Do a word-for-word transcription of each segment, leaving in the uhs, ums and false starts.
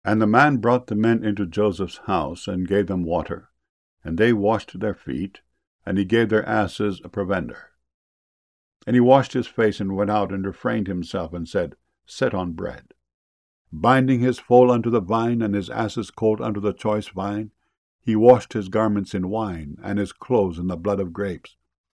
And the man brought the men into Joseph's house, and gave them water, and they washed their feet, and he gave their asses a provender. And he washed his face, and went out, and refrained himself, and said, Set on bread. Binding his foal unto the vine, and his ass's colt unto the choice vine, he washed his garments in wine, and his clothes in the blood of grapes.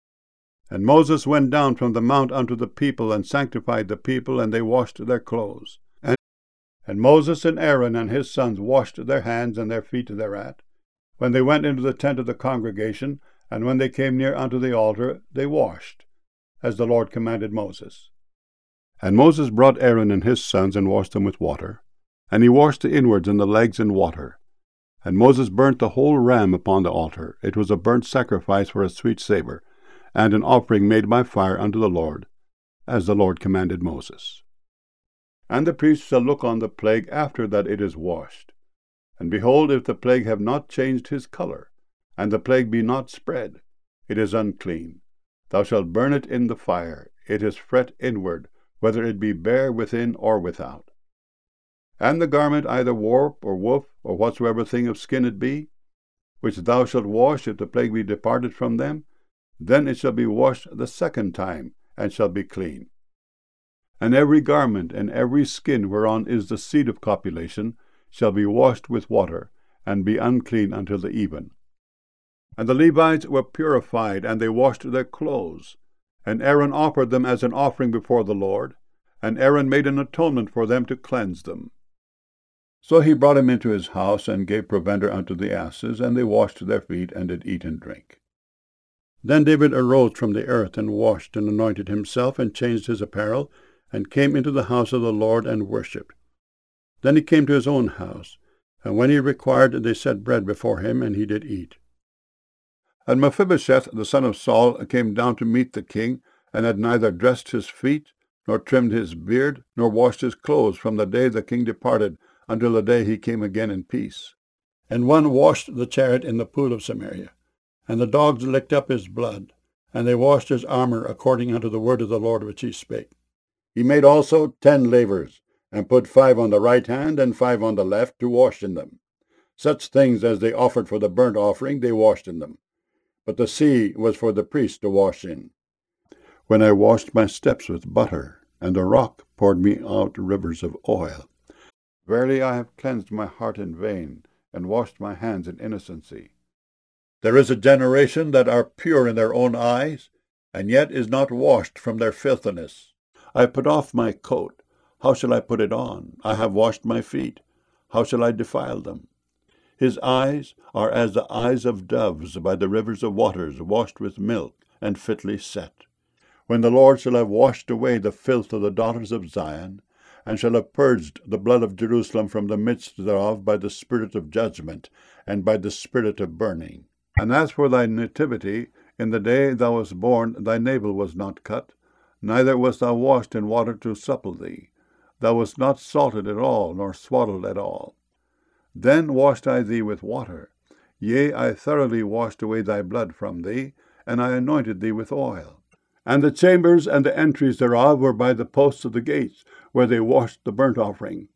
And Moses went down from the mount unto the people, and sanctified the people, and they washed their clothes. And, and Moses and Aaron and his sons washed their hands and their feet thereat, when they went into the tent of the congregation, and when they came near unto the altar, they washed, as the Lord commanded Moses. And Moses brought Aaron and his sons, and washed them with water, and he washed the inwards and the legs in water. And Moses burnt the whole ram upon the altar. It was a burnt sacrifice for a sweet savour, and an offering made by fire unto the Lord, as the Lord commanded Moses. And the priest shall look on the plague after that it is washed. And behold, if the plague have not changed his colour, and the plague be not spread, it is unclean. Thou shalt burn it in the fire. It is fret inward, whether it be bare within or without. And the garment either warp or woof, or whatsoever thing of skin it be, which thou shalt wash, if the plague be departed from them, then it shall be washed the second time, and shall be clean. And every garment and every skin whereon is the seed of copulation shall be washed with water, and be unclean until the even. And the Levites were purified, and they washed their clothes. And Aaron offered them as an offering before the Lord, and Aaron made an atonement for them to cleanse them. So he brought him into his house, and gave provender unto the asses, and they washed their feet, and did eat and drink. Then David arose from the earth, and washed, and anointed himself, and changed his apparel, and came into the house of the Lord, and worshipped. Then he came to his own house, and when he required, they set bread before him, and he did eat. And Mephibosheth the son of Saul came down to meet the king, and had neither dressed his feet, nor trimmed his beard, nor washed his clothes, from the day the king departed until the day he came again in peace. And one washed the chariot in the pool of Samaria, and the dogs licked up his blood, and they washed his armor according unto the word of the Lord which he spake. He made also ten lavers, and put five on the right hand, and five on the left, to wash in them. Such things as they offered for the burnt offering they washed in them. But the sea was for the priest to wash in. When I washed my steps with butter, and the rock poured me out rivers of oil. Verily I have cleansed my heart in vain, and washed my hands in innocency. There is a generation that are pure in their own eyes, and yet is not washed from their filthiness. I put off my coat. How shall I put it on? I have washed my feet. How shall I defile them? His eyes are as the eyes of doves by the rivers of waters, washed with milk, and fitly set. When the Lord shall have washed away the filth of the daughters of Zion, and shall have purged the blood of Jerusalem from the midst thereof by the spirit of judgment, and by the spirit of burning. And as for thy nativity, in the day thou wast born, thy navel was not cut, neither wast thou washed in water to supple thee. Thou wast not salted at all, nor swaddled at all. Then washed I thee with water. Yea, I thoroughly washed away thy blood from thee, and I anointed thee with oil. And the chambers and the entries thereof were by the posts of the gates, where they washed the burnt offering.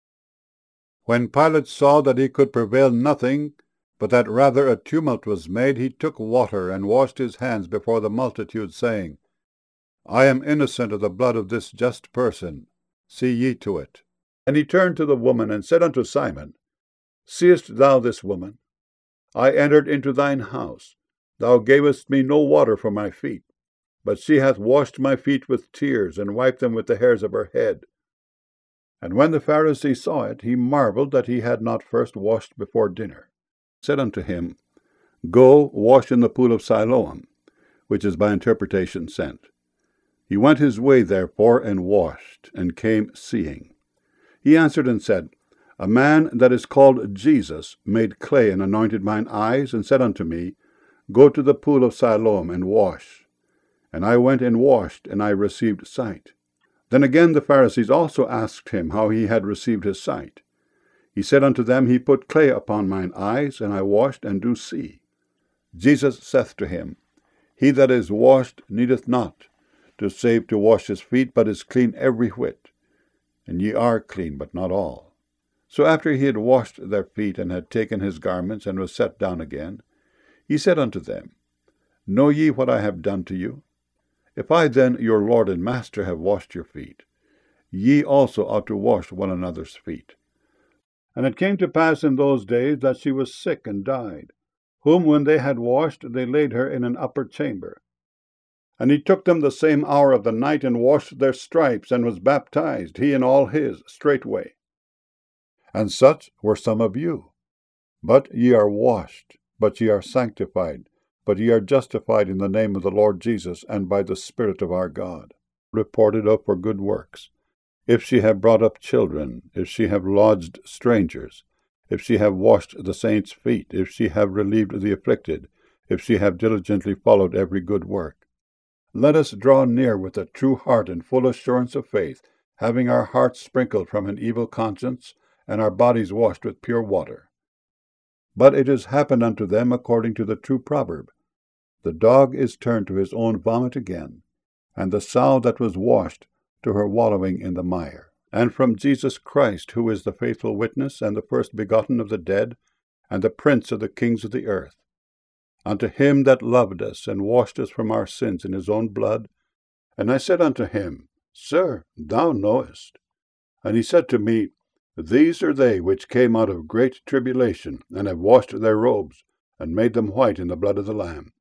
When Pilate saw that he could prevail nothing, but that rather a tumult was made, he took water, and washed his hands before the multitude, saying, I am innocent of the blood of this just person. See ye to it. And he turned to the woman, and said unto Simon, Seest thou this woman? I entered into thine house. Thou gavest me no water for my feet, but she hath washed my feet with tears, and wiped them with the hairs of her head. And when the Pharisee saw it, he marveled that he had not first washed before dinner. Said unto him, Go, wash in the pool of Siloam, which is by interpretation sent. He went his way therefore, and washed, and came seeing. He answered and said, A man that is called Jesus made clay, and anointed mine eyes, and said unto me, Go to the pool of Siloam, and wash. And I went and washed, and I received sight. Then again the Pharisees also asked him how he had received his sight. He said unto them, He put clay upon mine eyes, and I washed, and do see. Jesus saith to him, He that is washed needeth not to save to wash his feet, but is clean every whit. And ye are clean, but not all. So after he had washed their feet, and had taken his garments, and was set down again, he said unto them, Know ye what I have done to you? If I then, your Lord and Master, have washed your feet, ye also ought to wash one another's feet. And it came to pass in those days that she was sick and died, whom when they had washed, they laid her in an upper chamber. And he took them the same hour of the night, and washed their stripes, and was baptized, he and all his, straightway. And such were some of you. But ye are washed, but ye are sanctified, but ye are justified in the name of the Lord Jesus, and by the Spirit of our God, reported of for good works. If she have brought up children, if she have lodged strangers, if she have washed the saints' feet, if she have relieved the afflicted, if she have diligently followed every good work. Let us draw near with a true heart and full assurance of faith, having our hearts sprinkled from an evil conscience, and our bodies washed with pure water. But it has happened unto them according to the true proverb, The dog is turned to his own vomit again, and the sow that was washed to her wallowing in the mire. And from Jesus Christ, who is the faithful witness, and the first begotten of the dead, and the prince of the kings of the earth, unto him that loved us, and washed us from our sins in his own blood. And I said unto him, Sir, thou knowest. And he said to me, These are they which came out of great tribulation, and have washed their robes, and made them white in the blood of the Lamb.